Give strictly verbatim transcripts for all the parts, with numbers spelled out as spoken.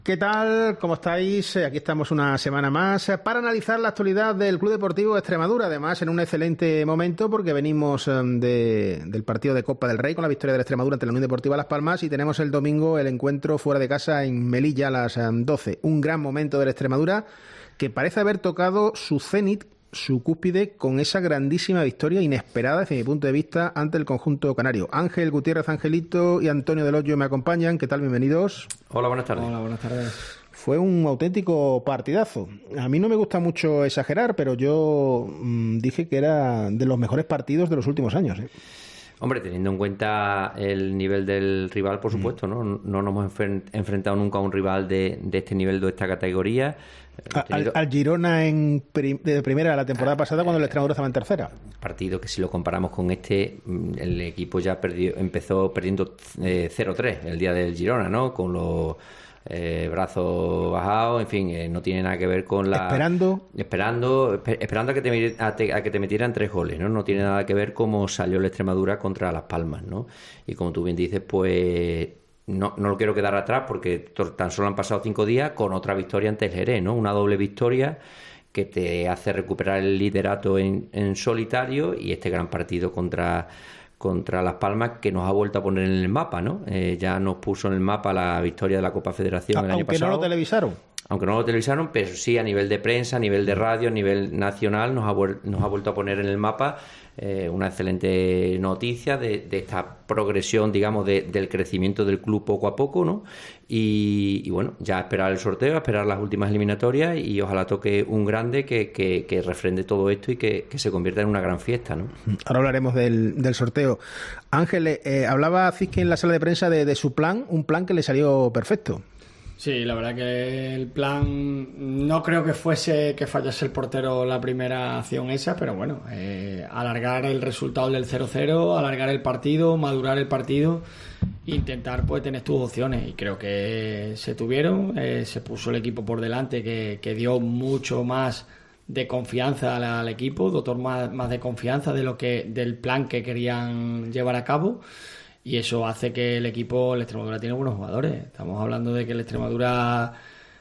¿Qué tal? ¿Cómo estáis? Aquí estamos una semana más para analizar la actualidad del Club Deportivo Extremadura, además en un excelente momento porque venimos de, del partido de Copa del Rey con la victoria de la Extremadura ante la Unión Deportiva Las Palmas y tenemos el domingo el encuentro fuera de casa en Melilla a las doce. Un gran momento de la Extremadura que parece haber tocado su cenit, su cúspide, con esa grandísima victoria inesperada desde mi punto de vista ante el conjunto canario. Ángel Gutiérrez, Angelito y Antonio Del Hoyo me acompañan. ¿Qué tal? Bienvenidos. Hola, buenas tardes. Hola, buenas tardes. Fue un auténtico partidazo. A mí no me gusta mucho exagerar, pero yo mmm, dije que era de los mejores partidos de los últimos años, ¿eh? Hombre, teniendo en cuenta el nivel del rival, por supuesto, ¿no? No nos hemos enfrentado nunca a un rival de, de este nivel, de esta categoría. A, tenido... al, al Girona en prim, de primera la temporada pasada, cuando el Extremadura estaba en tercera. Partido que si lo comparamos con este, el equipo ya perdió, empezó perdiendo eh, cero tres el día del Girona, ¿no? Con los eh, brazos bajados, en fin, eh, no tiene nada que ver con la... Esperando. Esperando, esper, esperando a que, te, a, te, a que te metieran tres goles, ¿no? No tiene nada que ver cómo salió la Extremadura contra Las Palmas, ¿no? Y como tú bien dices, pues... No, no lo quiero quedar atrás porque tan solo han pasado cinco días con otra victoria ante el Jerez, ¿no? Una doble victoria que te hace recuperar el liderato en, en solitario y este gran partido contra, contra Las Palmas que nos ha vuelto a poner en el mapa, ¿no? Eh, ya nos puso en el mapa la victoria de la Copa Federación ah, el año pasado. Aunque no lo televisaron. Aunque no lo televisaron, pero sí a nivel de prensa, a nivel de radio, a nivel nacional, nos ha, nos ha vuelto a poner en el mapa eh, una excelente noticia de, de esta progresión, digamos, de, del crecimiento del club poco a poco, ¿no? Y, y bueno, ya esperar el sorteo, esperar las últimas eliminatorias y ojalá toque un grande que, que, que refrende todo esto y que, que se convierta en una gran fiesta, ¿no? Ahora hablaremos del, del sorteo. Ángel, eh, hablaba Cizque en la sala de prensa de, de su plan, un plan que le salió perfecto. Sí, la verdad que el plan no creo que fuese que fallase el portero la primera acción esa, pero bueno, eh, alargar el resultado del cero cero, alargar el partido, madurar el partido, intentar pues tener tus opciones y creo que se tuvieron, eh, se puso el equipo por delante que, que dio mucho más de confianza al, al equipo, dotó más, más de confianza de lo que del plan que querían llevar a cabo. Y eso hace que el equipo, el Extremadura tiene buenos jugadores. Estamos hablando de que el Extremadura,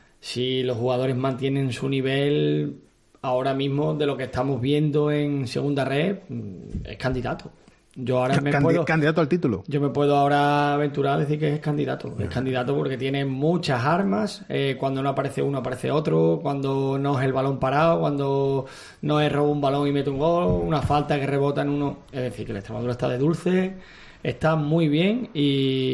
si los jugadores mantienen su nivel, ahora mismo de lo que estamos viendo en segunda red, es candidato. Yo ahora me Candi- puedo, candidato al título. Yo me puedo ahora aventurar a decir que es candidato. Es candidato porque tiene muchas armas. Eh, cuando no aparece uno, aparece otro. Cuando no es el balón parado, cuando no es robo un balón y mete un gol, una falta que rebota en uno. Es decir, que el Extremadura está de dulce. Está muy bien y,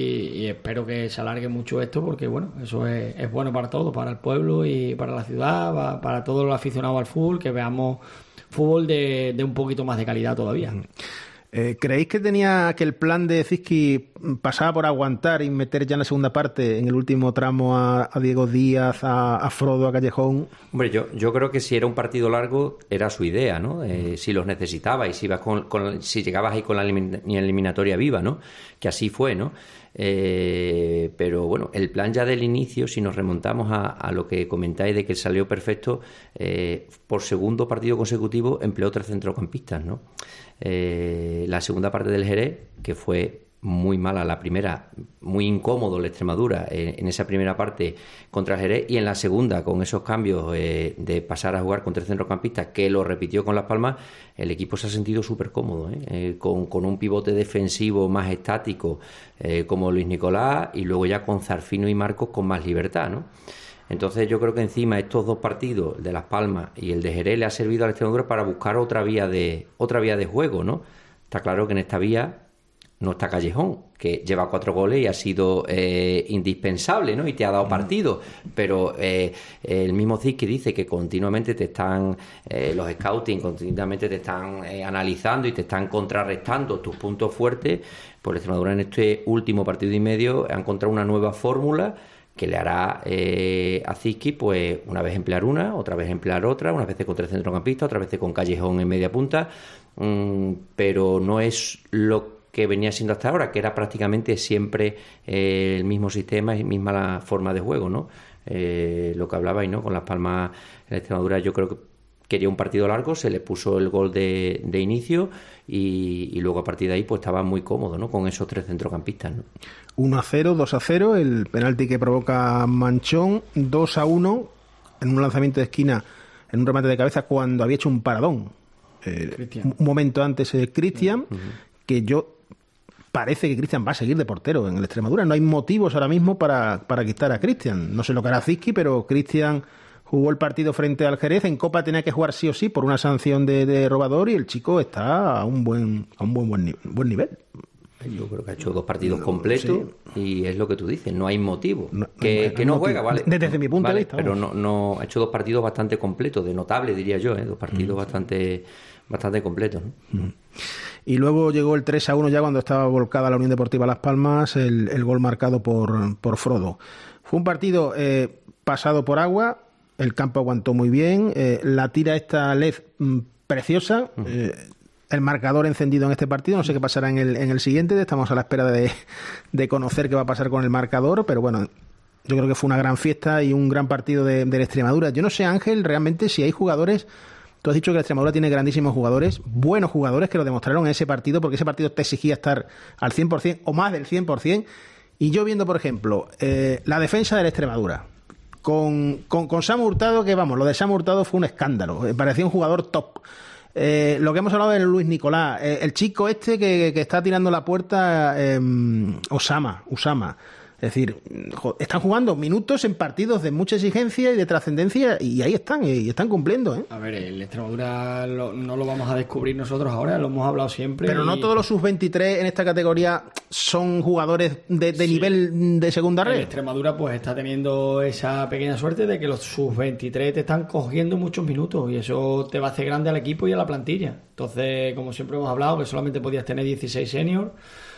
y espero que se alargue mucho esto porque bueno, eso es, es bueno para todos, para el pueblo y para la ciudad, para, para todos los aficionados al fútbol, que veamos fútbol de, de un poquito más de calidad todavía. Eh, ¿Creéis que tenía que el plan de Cizque pasaba por aguantar y meter ya en la segunda parte, en el último tramo, a, a Diego Díaz, a, a Frodo, a Callejón? Hombre, yo, yo creo que si era un partido largo era su idea, ¿no? Eh, si los necesitabas y si ibas con, con, si llegabas ahí con la eliminatoria viva, ¿no? Que así fue, ¿no? Eh, pero bueno, el plan ya del inicio, si nos remontamos a, a lo que comentáis de que salió perfecto, eh, por segundo partido consecutivo empleó tres centrocampistas, ¿no? Eh, la segunda parte del Jerez, que fue muy mala la primera, muy incómodo la Extremadura eh, en esa primera parte contra el Jerez, y en la segunda con esos cambios eh, de pasar a jugar con tres centrocampistas, que lo repitió con Las Palmas, el equipo se ha sentido súper cómodo, ¿eh? Eh, con, con un pivote defensivo más estático eh, como Luis Nicolás, y luego ya con Zarfino y Marcos con más libertad, ¿no? Entonces yo creo que encima estos dos partidos, el de Las Palmas y el de Jerez, le ha servido a la Extremadura para buscar otra vía de otra vía de juego, ¿no? Está claro que en esta vía no está Callejón, que lleva cuatro goles y ha sido eh, indispensable, ¿no? Y te ha dado partido, pero eh, el mismo Cizque dice que continuamente te están, eh, los scouting continuamente te están eh, analizando y te están contrarrestando tus puntos fuertes. Pues la Extremadura en este último partido y medio ha encontrado una nueva fórmula que le hará eh, a Cizque, pues una vez emplear una, otra vez emplear otra, unas veces con tres centrocampistas, otras veces con Callejón en media punta, mmm, pero no es lo que venía siendo hasta ahora, que era prácticamente siempre eh, el mismo sistema y misma la forma de juego, ¿no? Eh, lo que hablabais, ¿no? Con Las Palmas en la Extremadura, yo creo que quería un partido largo, se le puso el gol de, de inicio y, y luego a partir de ahí pues estaba muy cómodo, ¿no? Con esos tres centrocampistas, ¿no? uno a cero, dos a cero, el penalti que provoca Manchón, dos a uno en un lanzamiento de esquina, en un remate de cabeza cuando había hecho un paradón. Eh, un momento antes eh, Cristian, uh-huh. que yo parece que Cristian va a seguir de portero en el Extremadura. No hay motivos ahora mismo para, para quitar a Cristian. No sé lo que hará Zizki, pero Cristian jugó el partido frente al Jerez. En Copa tenía que jugar sí o sí por una sanción de, de robador y el chico está a un buen a un buen, buen, buen nivel. Yo creo que ha hecho dos partidos completos sí. y es lo que tú dices, no hay motivo. No, que, no, que no, no juega, ¿vale? Desde, desde mi punto vale, de vista. Pero no, no ha hecho dos partidos bastante completos, de notable diría yo, ¿eh? Dos partidos mm. bastante bastante completos, ¿no? Mm. Y luego llegó el tres a uno ya cuando estaba volcada la Unión Deportiva Las Palmas, el, el gol marcado por, por Frodo. Fue un partido eh, pasado por agua, el campo aguantó muy bien, eh, la tira esta L E D mm, preciosa, mm. eh, el marcador encendido en este partido, no sé qué pasará en el, en el siguiente, estamos a la espera de, de conocer qué va a pasar con el marcador, pero bueno, yo creo que fue una gran fiesta y un gran partido de, de la Extremadura. Yo no sé, Ángel, realmente si hay jugadores... Tú has dicho que la Extremadura tiene grandísimos jugadores, buenos jugadores que lo demostraron en ese partido, porque ese partido te exigía estar al cien por ciento o más del cien por ciento. Y yo viendo, por ejemplo, eh, la defensa de la Extremadura, con, con, con Samu Hurtado, que vamos, lo de Samu Hurtado fue un escándalo, eh, parecía un jugador top. Eh, lo que hemos hablado de Luis Nicolás, eh, el chico este que, que está tirando la puerta, eh, Osama, Usama. Es decir, están jugando minutos en partidos de mucha exigencia y de trascendencia y ahí están, y están cumpliendo, ¿eh? A ver, el Extremadura lo, no lo vamos a descubrir nosotros ahora, lo hemos hablado siempre. Pero y... no todos los sub veintitrés en esta categoría son jugadores de, de sí. nivel de segunda red. El Extremadura pues está teniendo esa pequeña suerte de que los sub veintitrés te están cogiendo muchos minutos y eso te va a hacer grande al equipo y a la plantilla. Entonces, como siempre hemos hablado, que solamente podías tener dieciséis senior.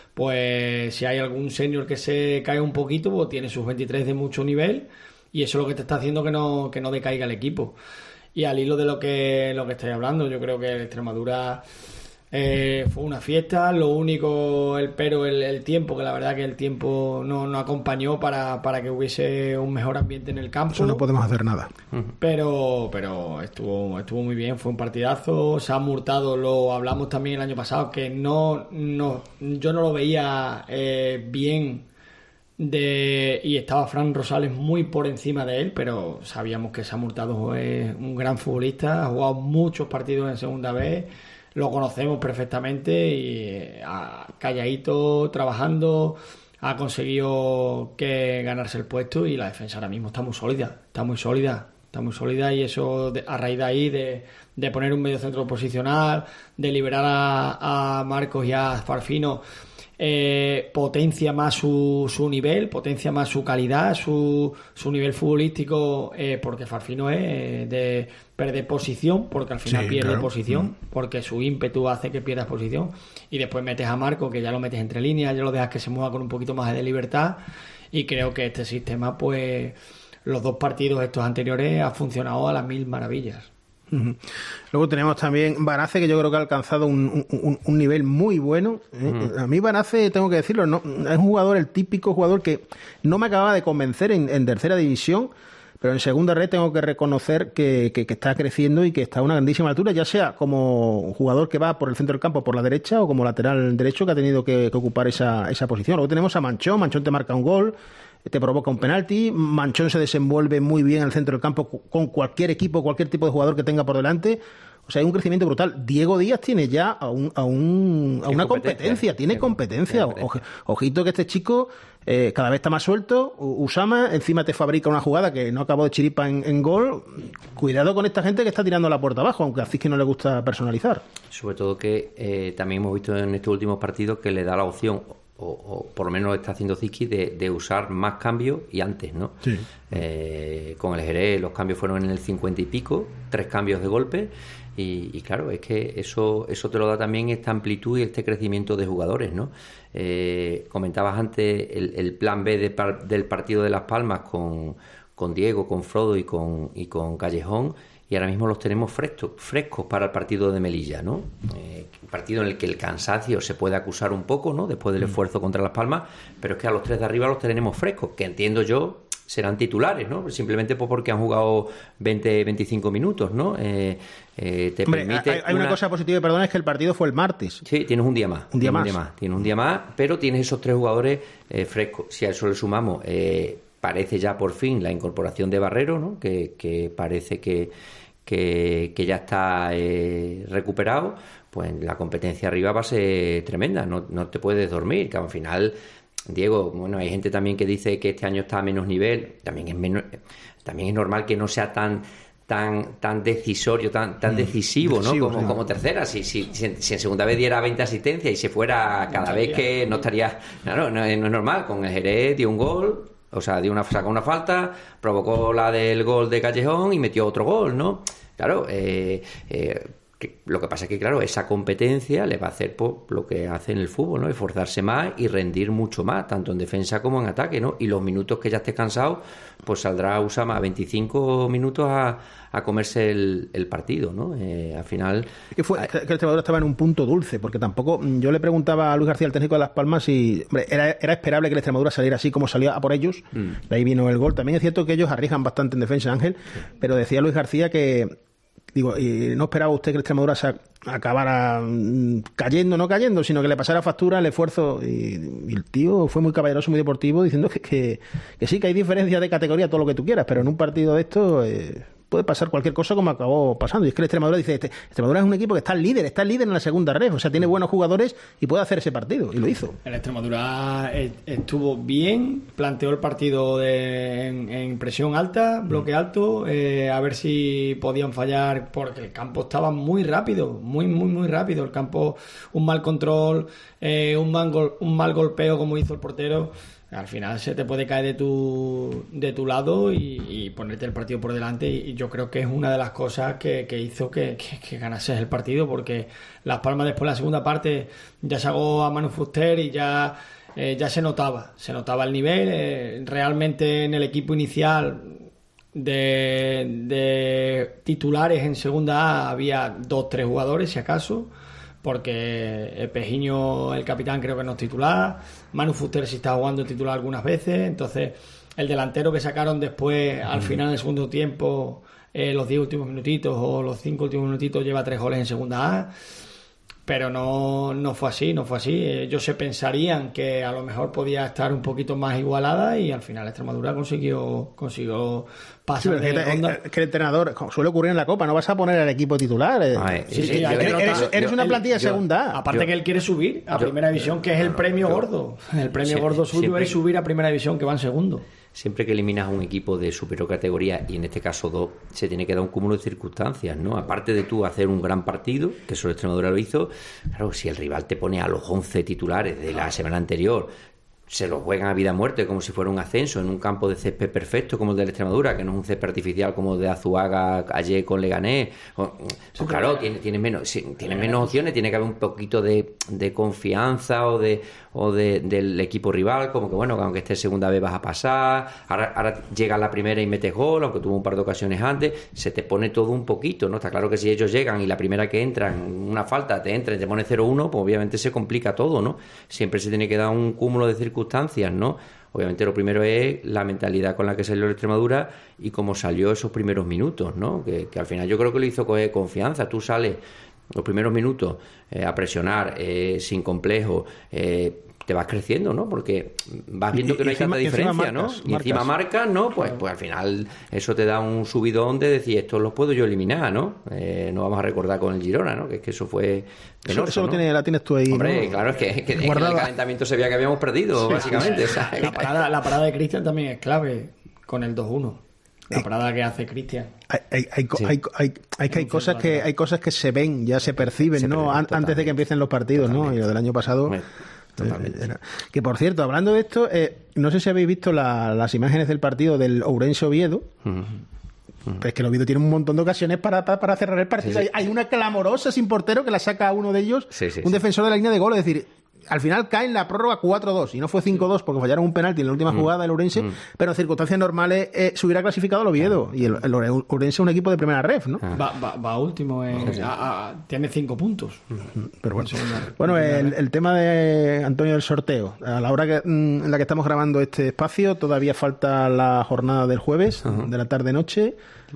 Pues si hay algún senior que se cae un poquito, pues tiene sus veintitrés de mucho nivel y eso es lo que te está haciendo que no, que no decaiga el equipo. Y al hilo de lo que, lo que estáis hablando, yo creo que el Extremadura eh, fue una fiesta, lo único, el pero, el, el tiempo, que la verdad que el tiempo no, no acompañó para, para que hubiese un mejor ambiente en el campo. Eso no podemos hacer nada. Pero, pero estuvo, estuvo muy bien, fue un partidazo. Samu Hurtado, lo hablamos también el año pasado, que no, no yo no lo veía eh, bien de y estaba Fran Rosales muy por encima de él, pero sabíamos que Samu Hurtado es un gran futbolista, ha jugado muchos partidos en segunda vez. Lo conocemos perfectamente y a, calladito, trabajando, ha conseguido que ganarse el puesto y la defensa ahora mismo está muy sólida, está muy sólida, está muy sólida y eso de, a raíz de ahí de, de poner un medio centro posicional, de liberar a, a Marcos y a Farfino, eh, potencia más su, su nivel, potencia más su calidad, su, su nivel futbolístico, eh, porque Farfino es eh, de perder posición, porque al final sí, pierde claro. posición, mm. porque su ímpetu hace que pierdas posición, y después metes a Marco, que ya lo metes entre líneas, ya lo dejas que se mueva con un poquito más de libertad, y creo que este sistema, pues, los dos partidos estos anteriores ha funcionado a las mil maravillas. Uh-huh. Luego tenemos también Banace, que yo creo que ha alcanzado un, un, un nivel muy bueno. ¿eh? Uh-huh. A mí Banace, tengo que decirlo, no, es un jugador, el típico jugador que no me acababa de convencer en, en tercera división, pero en segunda red tengo que reconocer que, que, que está creciendo y que está a una grandísima altura, ya sea como jugador que va por el centro del campo por la derecha o como lateral derecho que ha tenido que, que ocupar esa, esa posición. Luego tenemos a Manchón, Manchón te marca un gol, te provoca un penalti, Manchón se desenvuelve muy bien en el centro del campo con cualquier equipo, cualquier tipo de jugador que tenga por delante. O sea, hay un crecimiento brutal. Diego Díaz tiene ya a, un, a, un, a una competencia, competencia, tiene sí, competencia. Sí, Oje, ojito que este chico eh, cada vez está más suelto. Usama encima te fabrica una jugada que no acabó de chiripa en, en gol. Cuidado con esta gente que está tirando la puerta abajo, aunque a Zizki no le gusta personalizar. Sobre todo que eh, también hemos visto en estos últimos partidos que le da la opción, o, o por lo menos lo está haciendo Zizki, de, de usar más cambios y antes, ¿no? Sí. Eh, con el Jerez los cambios fueron en el cincuenta y pico, tres cambios de golpe. Y, y claro, es que eso eso te lo da también esta amplitud y este crecimiento de jugadores, ¿no? Eh, comentabas antes el, el plan B de par, del partido de Las Palmas con, con Diego, con Frodo y con, y con Callejón, y ahora mismo los tenemos frescos, frescos para el partido de Melilla, ¿no? Eh, un partido en el que el cansancio se puede acusar un poco, ¿no? Después del esfuerzo contra Las Palmas, pero es que a los tres de arriba los tenemos frescos, que entiendo yo serán titulares, ¿no? Simplemente pues porque han jugado veinte, veinticinco minutos, ¿no? Eh, eh, te Hombre, permite hay, hay una... una cosa positiva, perdón, es que el partido fue el martes. Sí, tienes un día más. Un día, más. Un día más. Tienes un día más, pero tienes esos tres jugadores eh, frescos. Si a eso le sumamos, eh, parece ya por fin la incorporación de Barrero, ¿no? Que, que parece que, que, que ya está eh, recuperado, pues la competencia arriba va a ser tremenda. No, no te puedes dormir, que al final... Diego, bueno, hay gente también que dice que este año está a menos nivel, también es menos, también es normal que no sea tan tan tan decisorio, tan tan decisivo, ¿no? Decisivo, como, sí. como tercera, si, si, si, si en segunda vez diera veinte asistencias y se fuera cada vez que no estaría, claro, no, no es normal, con el Jerez dio un gol, o sea, dio una, sacó una falta, provocó la del gol de Callejón y metió otro gol, ¿no? Claro, eh, eh Que lo que pasa es que, claro, esa competencia le va a hacer pues, lo que hace en el fútbol, ¿no? Esforzarse más y rendir mucho más, tanto en defensa como en ataque, ¿no? Y los minutos que ya esté cansado, pues saldrá Usama a veinticinco minutos a, a comerse el, el partido, ¿no? Eh, al final... Que, fue, que el Extremadura estaba en un punto dulce, porque tampoco... Yo le preguntaba a Luis García, el técnico de Las Palmas, si hombre, era, era esperable que el Extremadura saliera así como salía a por ellos. Mm. De ahí vino el gol. También es cierto que ellos arriesgan bastante en defensa, Ángel, sí. Pero decía Luis García que... Digo, ¿y no esperaba usted que el Extremadura se acabara cayendo, no cayendo, sino que le pasara factura el esfuerzo? Y, y el tío fue muy caballeroso, muy deportivo, diciendo que, que, que sí, que hay diferencias de categoría, todo lo que tú quieras, pero en un partido de esto eh, puede pasar cualquier cosa como acabó pasando. Y es que el Extremadura dice, este, Extremadura es un equipo que está líder, está líder en la segunda red, o sea, tiene buenos jugadores y puede hacer ese partido, y lo hizo. El Extremadura estuvo bien, planteó el partido de, en, en presión alta, bloque alto, eh, a ver si podían fallar, porque el campo estaba muy rápido, muy, muy, muy rápido. El campo, un mal control, eh, un, mal gol, un mal golpeo como hizo el portero. Al final se te puede caer de tu de tu lado y, y ponerte el partido por delante, y yo creo que es una de las cosas que, que hizo que, que, que ganases el partido, porque Las Palmas después de la segunda parte ya sacó a Manu Fuster y ya, eh, ya se notaba, se notaba el nivel. Eh, realmente en el equipo inicial de, de titulares en segunda A había dos, tres jugadores si acaso, porque Pejiño, el capitán, creo que no es titular, Manu Fuster sí está jugando titular algunas veces, entonces el delantero que sacaron después al final del segundo tiempo, eh, los diez últimos minutitos o los cinco últimos minutitos, lleva tres goles en segunda A, pero no, no fue así, no fue así. Ellos se pensarían que a lo mejor podía estar un poquito más igualada y al final Extremadura consiguió consiguió pasar. Sí, de ronda. Es que el entrenador, como suele ocurrir en la Copa, no vas a poner al equipo titular. Ay, sí, sí, sí, eres, eres, eres una plantilla de segunda A. Aparte yo, que él quiere subir a yo, Primera División, que es el premio yo, gordo. El premio sí, gordo suyo siempre, es subir a Primera División, que van segundo. Siempre que eliminas a un equipo de superior categoría, y en este caso dos, se tiene que dar un cúmulo de circunstancias, ¿no? Aparte de tú hacer un gran partido, que solo Extremadura lo hizo, claro, si el rival te pone a los once titulares de la semana anterior, se lo juegan a vida o muerte como si fuera un ascenso en un campo de césped perfecto como el de la Extremadura, que no es un césped artificial como el de Azuaga ayer con Leganés. Pues claro, tiene, tiene menos tiene menos opciones, tiene que haber un poquito de, de confianza o de o de, del equipo rival, como que bueno, que aunque esté segunda vez vas a pasar, ahora, ahora llega la primera y metes gol, aunque tuvo un par de ocasiones antes, se te pone todo un poquito, ¿no? Está claro que si ellos llegan y la primera que entran, una falta, te entra y te pone cero uno, pues obviamente se complica todo, ¿no? Siempre se tiene que dar un cúmulo de circunstancias, ¿no? Obviamente lo primero es la mentalidad con la que salió la Extremadura y cómo salió esos primeros minutos, ¿no? Que, que al final yo creo que lo hizo coger confianza. Tú sales los primeros minutos eh, a presionar eh, sin complejo, eh, te vas creciendo, ¿no? Porque vas viendo que no hay tanta diferencia, ¿no? Y encima marcas, ¿no? Pues, pues al final eso te da un subidón de decir, esto los puedo yo eliminar, ¿no? Eh, no vamos a recordar con el Girona, ¿no? Que es que eso fue penoso, eso, eso ¿no? lo tiene, la tienes tú ahí, hombre, ¿no? Claro, es que, que, que en el calentamiento se veía que habíamos perdido, sí, básicamente. Sí, sí. La, parada, la parada de Cristian también es clave con el dos uno. La parada que hace Cristian. Hay, hay, hay, sí. hay, hay, hay, que hay, cosas que, hay cosas que se ven, ya se perciben, se ¿no? Antes totalmente. de que empiecen los partidos, totalmente. ¿no? Y lo del año pasado... Totalmente. Era. Que por cierto, hablando de esto, eh, no sé si habéis visto la, las imágenes del partido del Ourense Oviedo. Uh-huh. Uh-huh. Pues que el Oviedo tiene un montón de ocasiones para, para, para cerrar el partido. Sí, sí. Hay, hay una clamorosa sin portero que la saca a uno de ellos, sí, sí, un defensor de la línea de gol. Es decir, al final cae en la prórroga cuatro dos y no fue cinco dos porque fallaron un penalti en la última jugada del Ourense, mm. pero en circunstancias normales eh, se hubiera clasificado el Oviedo, y el, el Ourense es un equipo de primera ref, ¿no? Va, va, va último, en, sí. a, a, tiene cinco puntos. Pero bueno, bueno el, el tema de Antonio del sorteo, a la hora que, en la que estamos grabando este espacio todavía falta la jornada del jueves, uh-huh. de la tarde-noche.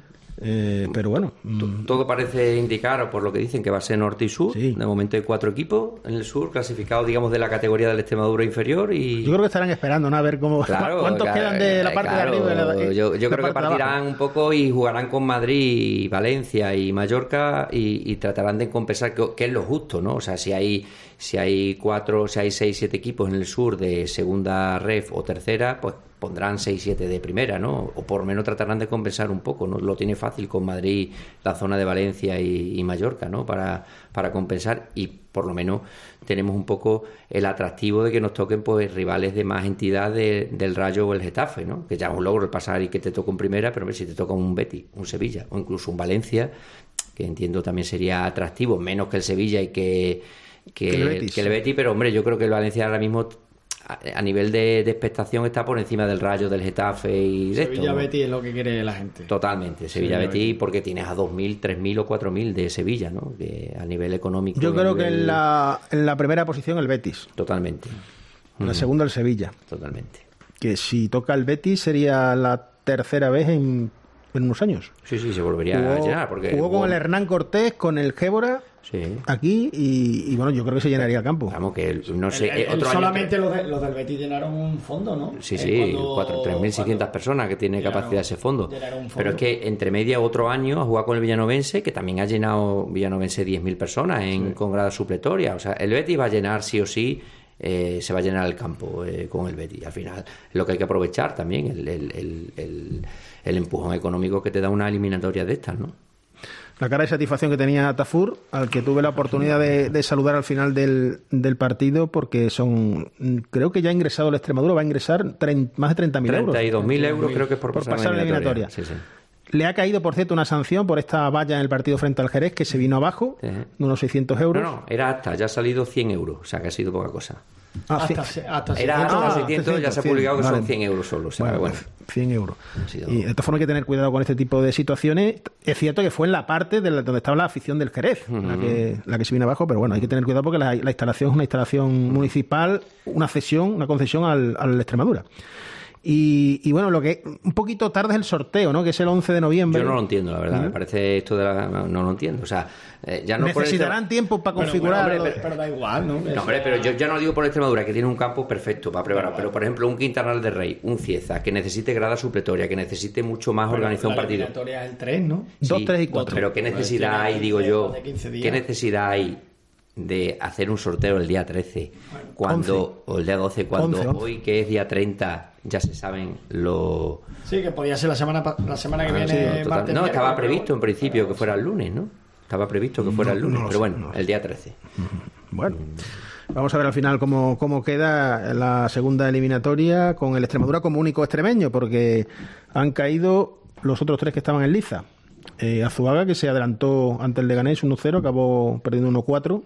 Eh, pero bueno, todo parece indicar, por lo que dicen, que va a ser norte y sur. Sí. De momento hay cuatro equipos en el sur clasificados, digamos, de la categoría del Extremadura inferior. Y yo creo que estarán esperando, ¿no? A ver cómo claro, cuántos claro, quedan de la parte claro, de arriba. De la, yo yo la creo que partirán un poco y jugarán con Madrid, Valencia y Mallorca y, y tratarán de compensar, que, que es lo justo, ¿no? O sea, si hay si hay cuatro, si hay seis, siete equipos en el sur de segunda ref o tercera, pues pondrán seis siete de primera, ¿no? O por lo menos tratarán de compensar un poco, ¿no? Lo tiene fácil con Madrid, la zona de Valencia y, y Mallorca, ¿no? Para, para compensar, y por lo menos tenemos un poco el atractivo de que nos toquen pues rivales de más entidad de, del Rayo o el Getafe, ¿no? Que ya es un logro el pasar y que te toque en primera, pero hombre, si te toca un Betis, un Sevilla o incluso un Valencia, que entiendo también sería atractivo, menos que el Sevilla y que, que, que, el, Betis. que el Betis, pero hombre, yo creo que el Valencia ahora mismo a nivel de, de expectación está por encima del Rayo, del Getafe y de Sevilla esto. Betis es lo que quiere la gente. Totalmente, Sevilla, Sevilla Betis, Betis, porque tienes a dos mil, tres mil o cuatro mil de Sevilla, ¿no? Que a nivel económico. Yo creo nivel... que en la, en la primera posición el Betis. Totalmente. En la segunda el Sevilla. Totalmente. Que si toca el Betis sería la tercera vez en, en unos años. Sí, sí, se volvería jugó, a llenar. Porque jugó con el Hernán Cortés, con el Gébora. Sí. Aquí y, y bueno, yo creo que se llenaría el campo. Vamos, que no sé. El, el, otro solamente año... los, de, los del Betis llenaron un fondo, ¿no? Sí, sí, cuando... tres mil seiscientas personas que tiene llenaron, capacidad ese fondo. fondo. Pero es que entre media otro año ha jugado con el Villanovense, que también ha llenado Villanovense diez mil personas en, sí. con grada supletoria. O sea, el Betis va a llenar sí o sí. Eh, se va a llenar el campo eh, con el Betis. Al final es lo que hay que aprovechar también, el, el, el, el, el empujón económico que te da una eliminatoria de estas, ¿no? La cara de satisfacción que tenía Tafur, al que tuve la oportunidad de, de saludar al final del, del partido, porque son, creo que ya ha ingresado la Extremadura, va a ingresar treinta, más de treinta mil euros. treinta y dos mil euros creo que es por, por pasar la eliminatoria. Sí, sí. Le ha caído, por cierto, una sanción por esta valla en el partido frente al Jerez, que se vino abajo, sí. de unos seiscientos euros. No, no, era hasta, ya ha salido cien euros, o sea que ha sido poca cosa. Ah, hasta, hasta era hasta ah, seiscientos, ya se ha publicado que vale. Son cien euros solo. O sea, bueno, bueno. cien euros. Y de esta forma hay que tener cuidado con este tipo de situaciones. Es cierto que fue en la parte de la, donde estaba la afición del Jerez, uh-huh. la, que, la que se vino abajo, pero bueno, hay que tener cuidado porque la, la instalación es una instalación municipal, una cesión, una concesión al, al Extremadura. Y, y bueno, lo que un poquito tarde es el sorteo, ¿no? Que es el once de noviembre. Yo no lo entiendo, la verdad. ¿Mm? Me parece esto de la... No, no lo entiendo. O sea, eh, ya no necesitarán por tiempo para configurar. Bueno, bueno, pero, pero da igual, ¿no? No, hombre, pero yo ya no digo por Extremadura, que tiene un campo perfecto para preparar. Pero, por ejemplo, un Quintanar de Rey, un Cieza, que necesite grada supletoria, que necesite mucho más organizar un partido. La eliminatoria es el tres, ¿no? dos, sí, tres y cuatro. Pero ¿qué necesidad hay, digo yo? ¿Qué necesidad hay de hacer un sorteo el día trece cuando once. O el día doce cuando once, once. Hoy que es día treinta ya se saben lo sí que podía ser la semana la semana que ah, viene sí, no, martes, no estaba previsto en principio que fuera el lunes, ¿no? Estaba previsto que fuera no, el lunes no pero sé, bueno no el día trece. Bueno, vamos a ver al final cómo, cómo queda la segunda eliminatoria con el Extremadura como único extremeño, porque han caído los otros tres que estaban en liza. Eh, Azuaga, que se adelantó ante el Leganés uno cero, acabó perdiendo uno cuatro.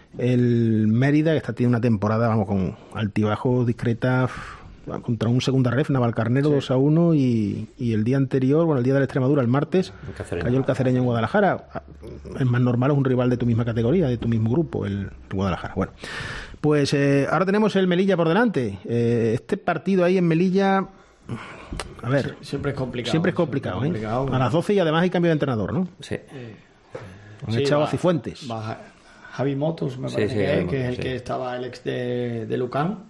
El Mérida, que está tiene una temporada, vamos, con altibajos discretas, contra un segunda ref, Navalcarnero, sí. dos a uno, y, y el día anterior, bueno, el día de la Extremadura, el martes, el cayó el Cacereño en Guadalajara. Es más normal, es un rival de tu misma categoría, de tu mismo grupo, el Guadalajara. Bueno, pues eh, ahora tenemos el Melilla por delante. Eh, este partido ahí en Melilla... A ver, sí, siempre es complicado. Siempre es complicado, siempre ¿eh? Es complicado. A las doce y además hay cambio de entrenador, ¿no? Sí. Eh, Han sí, echado va, a Cifuentes. Va Javi Motos, me parece sí, sí, que, es, que es el sí. que estaba el ex de, de Lucan.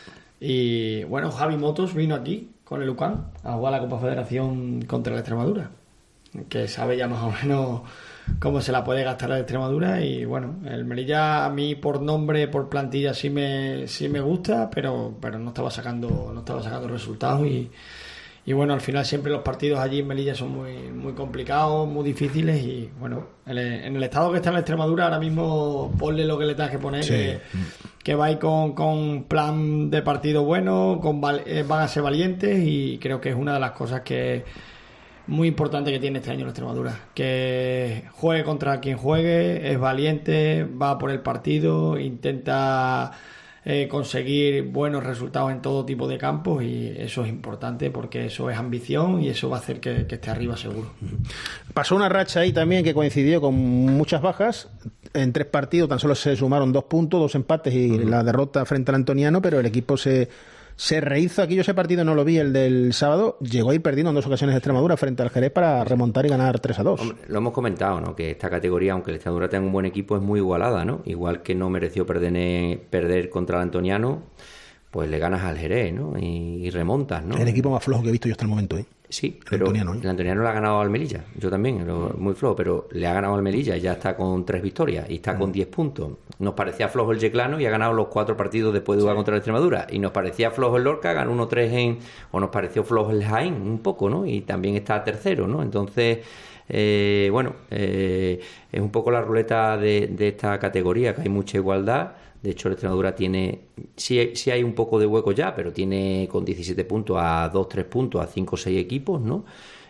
Y bueno, Javi Motos vino aquí con el Lucan a jugar la Copa Federación contra la Extremadura, que sabe ya más o menos cómo se la puede gastar la Extremadura. Y bueno, el Melilla a mí por nombre, por plantilla sí me sí me gusta, pero pero no estaba sacando no estaba sacando resultados y y bueno, al final siempre los partidos allí en Melilla son muy muy complicados, muy difíciles y bueno, en el, en el estado que está en la Extremadura ahora mismo ponle lo que le tengas que poner, sí. que, que va a ir con, con plan de partido bueno, con van a ser valientes y creo que es una de las cosas que muy importante que tiene este año la Extremadura, que juegue contra quien juegue, es valiente, va por el partido, intenta eh, conseguir buenos resultados en todo tipo de campos, y eso es importante porque eso es ambición y eso va a hacer que, que esté arriba seguro. Pasó una racha ahí también que coincidió con muchas bajas. En tres partidos tan solo se sumaron dos puntos, dos empates y uh-huh. la derrota frente al Antoniano, pero el equipo se... Se rehizo. Aquí yo ese partido no lo vi, el del sábado. Llegó a ir perdiendo en dos ocasiones de Extremadura frente al Jerez para remontar y ganar tres a dos. Hombre, lo hemos comentado, ¿no? Que esta categoría, aunque el Extremadura tenga un buen equipo, es muy igualada, ¿no? Igual que no mereció perder, perder contra el Antoniano, pues le ganas al Jerez, ¿no? Y, y remontas, ¿no? El equipo más flojo que he visto yo hasta el momento, ¿eh? Sí, el pero Antoniano, ¿eh? el Antoniano le ha ganado al Melilla. Yo también, muy flojo, pero le ha ganado al Melilla y ya está con tres victorias y está uh-huh. con diez puntos. Nos parecía flojo el Yeclano y ha ganado los cuatro partidos después de jugar sí. contra la Extremadura. Y nos parecía flojo el Lorca, ganó uno tres en... O nos pareció flojo el Jaén un poco, ¿no? Y también está tercero, ¿no? Entonces, eh, bueno, eh, es un poco la ruleta de, de esta categoría, que hay mucha igualdad. De hecho, la Extremadura tiene, sí, sí hay un poco de hueco ya, pero tiene con diecisiete puntos a dos, tres puntos a cinco o seis equipos, ¿no?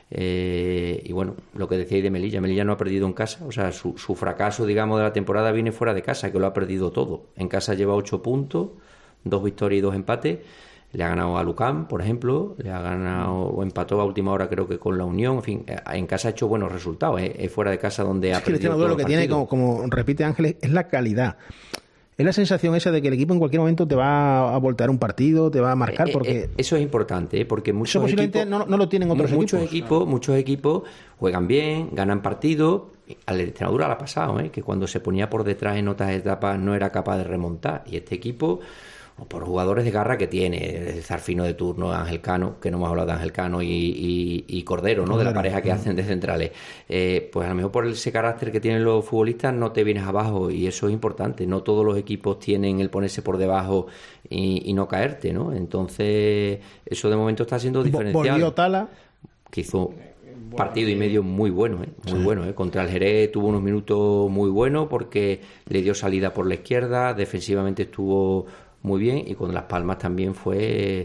Eh, y bueno, lo que decíais de Melilla, Melilla no ha perdido en casa, o sea, su, su fracaso, digamos, de la temporada viene fuera de casa, que lo ha perdido todo. En casa lleva ocho puntos, dos victorias y dos empates. Le ha ganado a Lucán, por ejemplo, le ha ganado o empató a última hora creo que con la Unión, en fin, en casa ha hecho buenos resultados, ¿eh? Es fuera de casa donde es ha que perdido el lo que tiene, como, como repite Ángeles, es la calidad. Es la sensación esa de que el equipo en cualquier momento te va a voltear un partido, te va a marcar, porque... Eh, eh, eso es importante, ¿eh? Porque muchos eso posiblemente equipos... No, no lo tienen otros muchos equipos. equipos muchos equipos juegan bien, ganan partidos. A la Extremadura le ha pasado, ¿eh? Que cuando se ponía por detrás en otras etapas no era capaz de remontar. Y este equipo... o por jugadores de garra que tiene, el Zarfino de turno, Ángel Cano, que no hemos hablado de Ángel Cano y, y, y Cordero, ¿no? Cordero, de la pareja que uh-huh. hacen de centrales, eh, pues a lo mejor por ese carácter que tienen los futbolistas no te vienes abajo, y eso es importante. No todos los equipos tienen el ponerse por debajo y, y no caerte, ¿no? Entonces eso de momento está siendo diferencial. Volvió Tala, que hizo partido y medio muy bueno, ¿eh? muy sí. bueno, ¿eh? Contra el Jerez tuvo unos minutos muy buenos porque le dio salida por la izquierda, defensivamente estuvo muy bien, y con Las Palmas también fue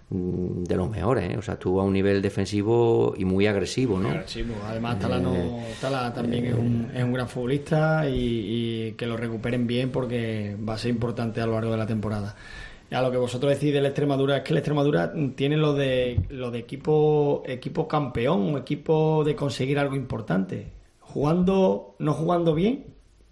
de los mejores, ¿eh? O sea, estuvo a un nivel defensivo y muy agresivo, ¿no? Muy agresivo. Además, Tala, no, Tala también eh, es, un, es un gran futbolista, y, y que lo recuperen bien porque va a ser importante a lo largo de la temporada. Y a lo que vosotros decís de la Extremadura, es que la Extremadura tiene lo de lo de equipo equipo campeón, un equipo de conseguir algo importante. Jugando, no jugando bien,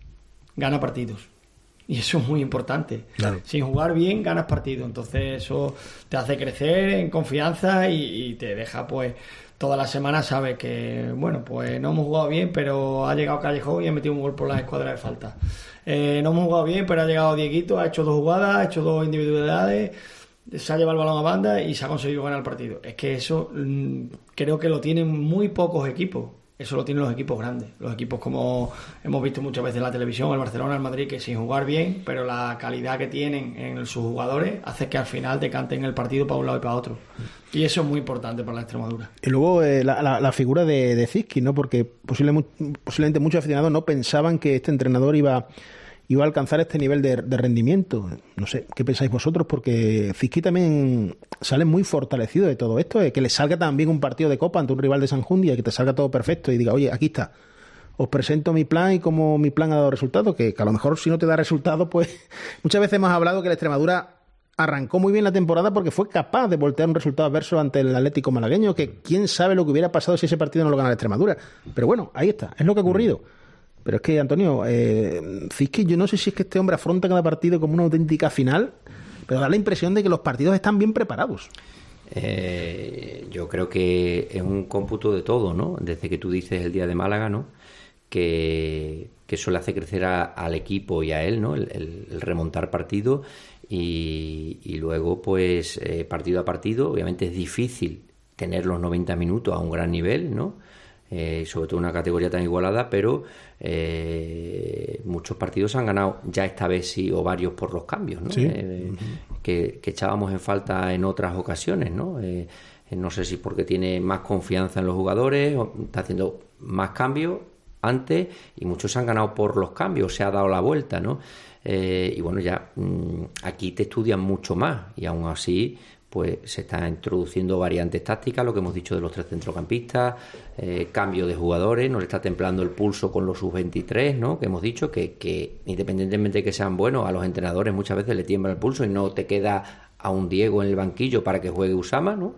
gana partidos. Y eso es muy importante. Claro. Sin jugar bien, ganas partido. Entonces eso te hace crecer en confianza y, y te deja, pues, toda la semana sabes que, bueno, pues no hemos jugado bien, pero ha llegado Callejón y ha metido un gol por la escuadra de falta. Eh, no hemos jugado bien, pero ha llegado Dieguito, ha hecho dos jugadas, ha hecho dos individualidades, se ha llevado el balón a banda y se ha conseguido ganar el partido. Es que eso mmm, creo que lo tienen muy pocos equipos. Eso lo tienen los equipos grandes. Los equipos, como hemos visto muchas veces en la televisión, el Barcelona, el Madrid, que sin jugar bien, pero la calidad que tienen en sus jugadores hace que al final decanten el partido para un lado y para otro. Y eso es muy importante para la Extremadura. Y luego eh, la, la, la figura de, de Zizki, ¿no? Porque posible, posiblemente muchos aficionados no pensaban que este entrenador iba... iba a alcanzar este nivel de, de rendimiento. No sé, ¿qué pensáis vosotros? Porque Zizki también sale muy fortalecido de todo esto, de que le salga también un partido de Copa ante un rival de San Jundia, que te salga todo perfecto y diga, oye, aquí está, os presento mi plan y cómo mi plan ha dado resultados, que, que a lo mejor si no te da resultados, pues muchas veces hemos hablado que la Extremadura arrancó muy bien la temporada porque fue capaz de voltear un resultado adverso ante el Atlético malagueño, que quién sabe lo que hubiera pasado si ese partido no lo gana la Extremadura. Pero bueno, ahí está, es lo que ha ocurrido. Pero es que, Antonio, eh, Zizki, yo no sé si es que este hombre afronta cada partido como una auténtica final, pero da la impresión de que los partidos están bien preparados. Eh, yo creo que es un cómputo de todo, ¿no? Desde que tú dices el día de Málaga, ¿no? Que, que eso le hace crecer a, al equipo y a él, ¿no? El, el, el remontar partido y, y luego, pues, eh, partido a partido. Obviamente es difícil tener los noventa minutos a un gran nivel, ¿no? Eh, sobre todo una categoría tan igualada, pero eh, muchos partidos han ganado ya esta vez sí, o varios por los cambios, ¿no? Sí. Eh, que, que echábamos en falta en otras ocasiones, ¿no? Eh, no sé si porque tiene más confianza en los jugadores, o está haciendo más cambios antes, y muchos han ganado por los cambios, se ha dado la vuelta, ¿no? Eh, y bueno, ya mmm, aquí te estudian mucho más, y aún así pues se están introduciendo variantes tácticas, lo que hemos dicho de los tres centrocampistas, eh, cambio de jugadores, nos está templando el pulso con los sub veintitrés, ¿no? Que hemos dicho que, que independientemente de que sean buenos, a los entrenadores muchas veces le tiembla el pulso y no te queda a un Diego en el banquillo para que juegue Usama, ¿no?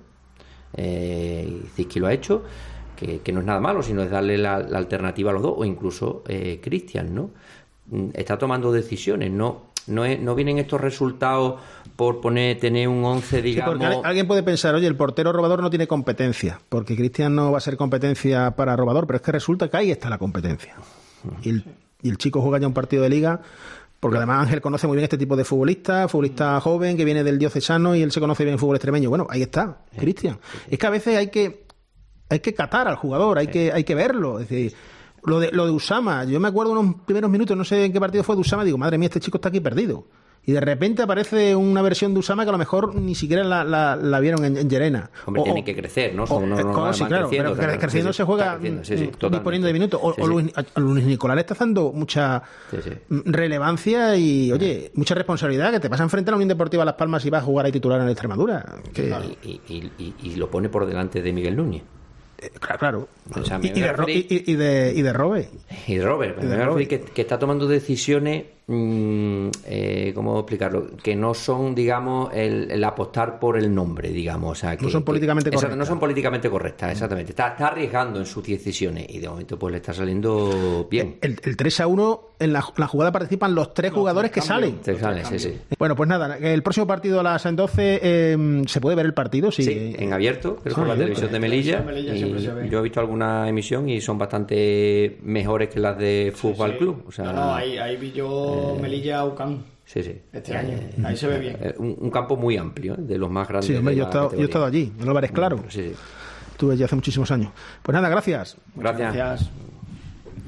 Eh, Zizki lo ha hecho, que, que no es nada malo, sino es darle la, la alternativa a los dos, o incluso eh, Cristian, ¿no? Está tomando decisiones, no no, es, no vienen estos resultados por poner tener un once, digamos... Sí, porque alguien puede pensar, oye, el portero robador no tiene competencia, porque Cristian no va a ser competencia para robador, pero es que resulta que ahí está la competencia. Y el, y el chico juega ya un partido de liga, porque además Ángel conoce muy bien este tipo de futbolista, futbolista joven que viene del diocesano y él se conoce bien el fútbol extremeño. Bueno, ahí está, Cristian. Es que a veces hay que hay que catar al jugador, hay que hay que verlo, es decir... Lo de, lo de Usama, yo me acuerdo unos primeros minutos, no sé en qué partido fue de Usama, digo, madre mía, este chico está aquí perdido. Y de repente aparece una versión de Usama que a lo mejor ni siquiera la, la, la vieron en, en Llerena. Hombre, o, tiene que crecer, ¿no? O, no, no, no sí, claro, creciendo, pero creciendo sí, se juega creciendo, sí, sí, disponiendo de minutos. O, sí, o Luis, sí. a Luis Nicolás le está dando mucha sí, sí. relevancia y, oye, mucha responsabilidad, que te vas a enfrentar a Unión Deportiva Las Palmas y vas a jugar ahí titular en Extremadura. Que... Y, y, y, y lo pone por delante de Miguel Núñez. Claro, claro. O sea, y, y, de, referir... y, y, de, y de Robert. Y de Robert. Y de me Robert. Que, que está tomando decisiones, mmm, eh, ¿cómo explicarlo? Que no son, digamos, el, el apostar por el nombre, digamos. O sea, que, no son políticamente que, correctas. No son políticamente correctas, exactamente. Está, está arriesgando en sus decisiones y de momento pues le está saliendo bien. El, el tres a uno, en la, la jugada participan los tres los jugadores tres que salen. Tres salen, sí, sí. Bueno, pues nada, el próximo partido a las doce, eh, ¿se puede ver el partido? Sí, sí en abierto, creo que por la televisión de Melilla. Melilla y yo he visto alguna emisión y son bastante mejores que las de Fútbol sí, sí. Club. O sea, no, no, ahí, ahí vi yo eh, Melilla Ucán. Sí, sí. Este año. Ahí se ve bien. Eh, un, un campo muy amplio, ¿eh? De los más grandes. Sí, hombre, de yo, he estado, yo he estado allí, en Álvarez Claro. Sí, sí. Estuve allí hace muchísimos años. Pues nada, gracias. Gracias. Gracias.